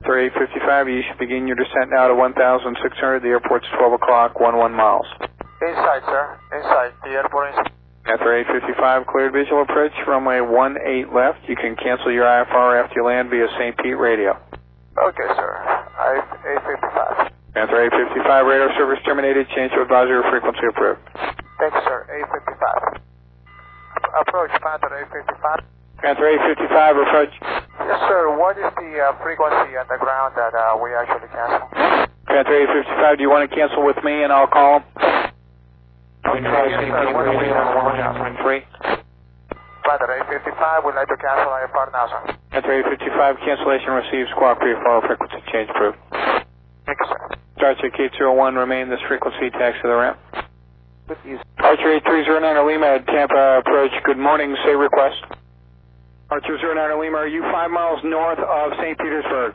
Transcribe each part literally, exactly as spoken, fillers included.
For eight fifty-five, you should begin your descent now to one thousand six hundred. The airport's twelve o'clock, one one miles. Inside, sir. Inside. The airport is... After eight fifty-five, cleared visual approach, runway one eight left. You can cancel your I F R after you land via Saint Pete radio. Okay, sir. eight fifty-five. After eight fifty-five, radar service terminated. Change to advisory frequency approved. Thanks, sir. eight fifty-five. Approach Panther eight fifty-five. Panther eight fifty-five, approach. Yes, sir. What is the uh, frequency on the ground that uh, we actually cancel? Panther eight fifty-five, do you want to cancel with me and I'll call him? Yes, sir. What do we have? Three. Panther eight fifty-five, we'd like to cancel I F R now, sir. Panther eight fifty-five, cancellation received. Squawk three four, frequency change approved. Thank you, sir. Start check eight zero one, remain this frequency, taxi to the ramp. Archer eight three zero nine Lima, Tampa approach, good morning, say request. Archer zero nine Lima, are you five miles north of Saint Petersburg?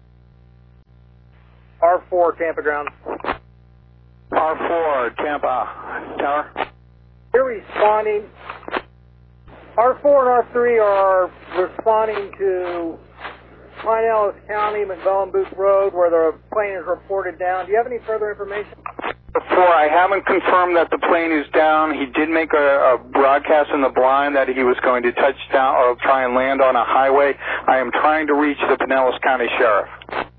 R four, Tampa ground. R four, Tampa, tower. They're responding. R four and R three are responding to Pinellas County, McMullen Booth Road, where the plane is reported down. Do you have any further information? Before, I haven't confirmed that the plane is down. He did make a, a broadcast in the blind that he was going to touch down or try and land on a highway. I am trying to reach the Pinellas County Sheriff.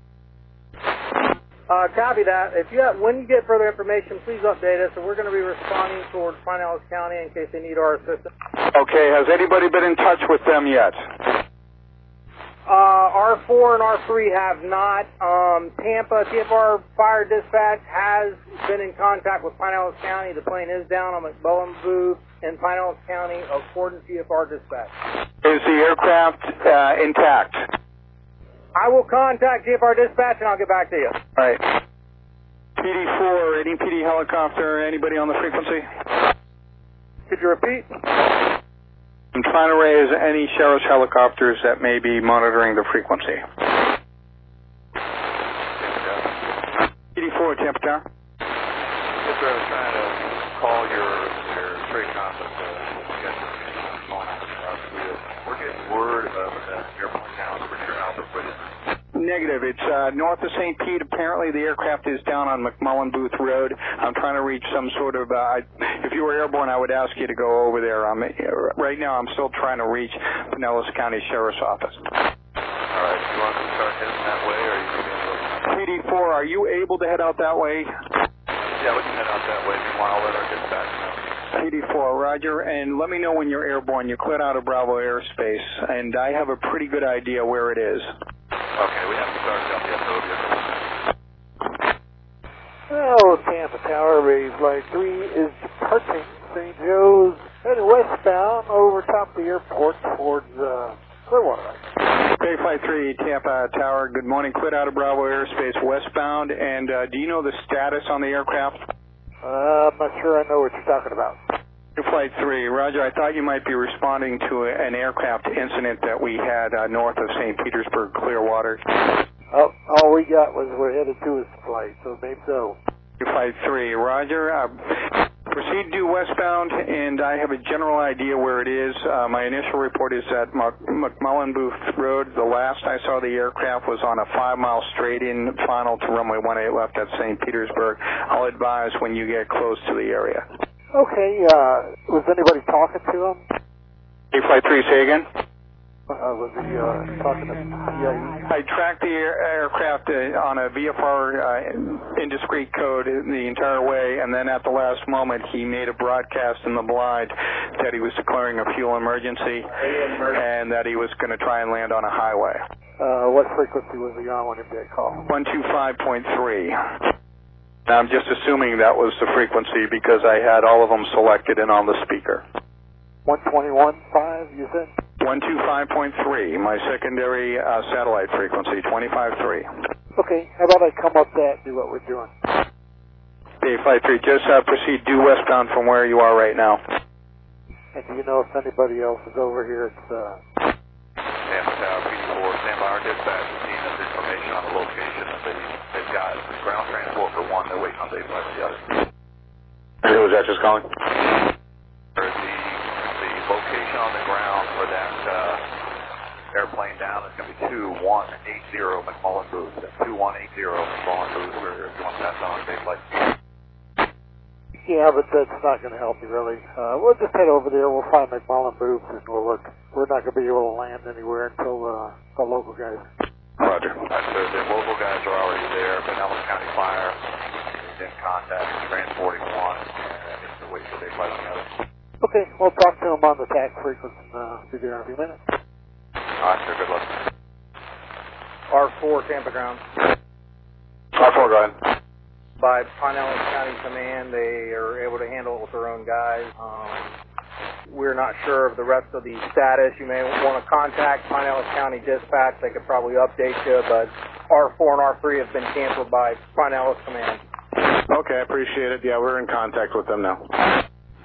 Uh, copy that. If you have, when you get further information, please update us, and we're going to be responding towards Pinellas County in case they need our assistance. Okay, has anybody been in touch with them yet? Uh, R four and R three have not. Um, Tampa T F R Fire Dispatch has been in contact with Pinellas County. The plane is down on McMullen Booth in Pinellas County, according to T F R Dispatch. Is the aircraft uh, intact? I will contact T F R Dispatch and I'll get back to you. All right. P D four, any P D helicopter, anybody on the frequency? Could you repeat? I'm trying to raise any sheriff's helicopters that may be monitoring the frequency. P D four, Tampa Tower. Yes, sir. I was trying to call your, your trade concept. Uh, we're getting word of uh, airport now. We're sure Alpha put it. Negative. It's uh, north of Saint Pete. Apparently the aircraft is down on McMullen Booth Road. I'm trying to reach some sort of, uh, if you were airborne, I would ask you to go over there. Um, right now I'm still trying to reach Pinellas County Sheriff's Office. All right. You want to start heading that way, or are you going to... P D four, are you able to head out that way? Yeah, we can head out that way. Meanwhile, I'll let our dispatch know. P D four, roger, and let me know when you're airborne. You're cleared out of Bravo airspace, and I have a pretty good idea where it is. Okay, we have to start down the S O B. Oh, Tampa Tower, Ray Flight three is departing Saint Joe's, headed westbound over top the airport towards uh, Clearwater. Ray Flight three, Tampa Tower, good morning. Cleared out of Bravo airspace westbound, and uh, do you know the status on the aircraft? Uh, I'm not sure I know what you're talking about. Flight three, roger, I thought you might be responding to a, an aircraft incident that we had uh, north of Saint Petersburg, Clearwater. Oh, all we got was we're headed to a flight, so maybe so. Flight three, roger. Uh, proceed due westbound, and I have a general idea where it is. Uh, my initial report is at McMullen Booth Road. The last I saw the aircraft was on a five-mile straight-in final to runway one eight left at Saint Petersburg. I'll advise when you get close to the area. Okay, uh, was anybody talking to him? Hey, Flight three, say again? Uh, was he, uh, talking to P I E? I tracked the air aircraft uh, on a V F R uh, indiscreet code the entire way, and then at the last moment he made a broadcast in the blind that he was declaring a fuel emergency and that he was going to try and land on a highway. Uh, what frequency was he on when he made a call? one two five point three. I'm just assuming that was the frequency because I had all of them selected and on the speaker. one twenty-one point five, you said? one two five point three, my secondary uh, satellite frequency, twenty-five point three. Okay, how about I come up that and do what we're doing? Okay, Flight three, just uh, proceed due westbound from where you are right now. And do you know if anybody else is over here? It's, uh... Tampa Tower, P D four, stand by our dispatch and team has information on the location that they, they've got. Ground transport for one, they're waiting on data for the other. Who was that just calling? The, the location on the ground for that uh, airplane down. It's going to be two one eight zero McMullen Booth. two one eight zero McMullen Booth. We're going to pass on a safe flight. Yeah, but that's not going to help you really. Uh, we'll just head over there. We'll find McMullen Booth, and we'll look. We're not going to be able to land anywhere until uh, the local guys. Roger. Right, so the local guys are already there. Pinellas County Fire is in contact with transporting one, and it's the wait for safe flight on the other. Okay, we'll talk to them on the tax frequency and uh, be there in a few minutes. All right, sir. Good luck. R four Tampa ground. R four, go ahead. By Pinellas County Command, they are able to handle it with their own guys. Um, we're not sure of the rest of the status. You may want to contact Pinellas County Dispatch. They could probably update you, but R four and R three have been canceled by Pinellas Command. Okay, I appreciate it. Yeah, we're in contact with them now.